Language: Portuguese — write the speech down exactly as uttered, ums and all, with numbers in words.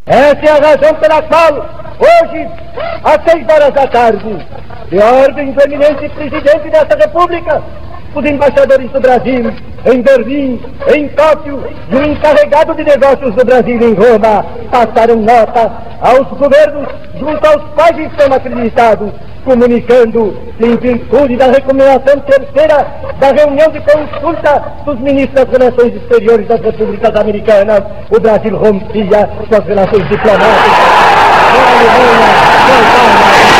Essa é a razão pela qual, hoje, às seis horas da tarde, de ordem do eminente presidente desta república, os embaixadores do Brasil em Berlim, em Tóquio e o encarregado de negócios do Brasil em Roma passaram nota aos governos junto aos quais estão acreditados, comunicando, em virtude da recomendação terceira da reunião de consulta dos ministros das Relações Exteriores das Repúblicas Americanas, o Brasil rompia suas relações diplomáticas com a Alemanha, com a Itália,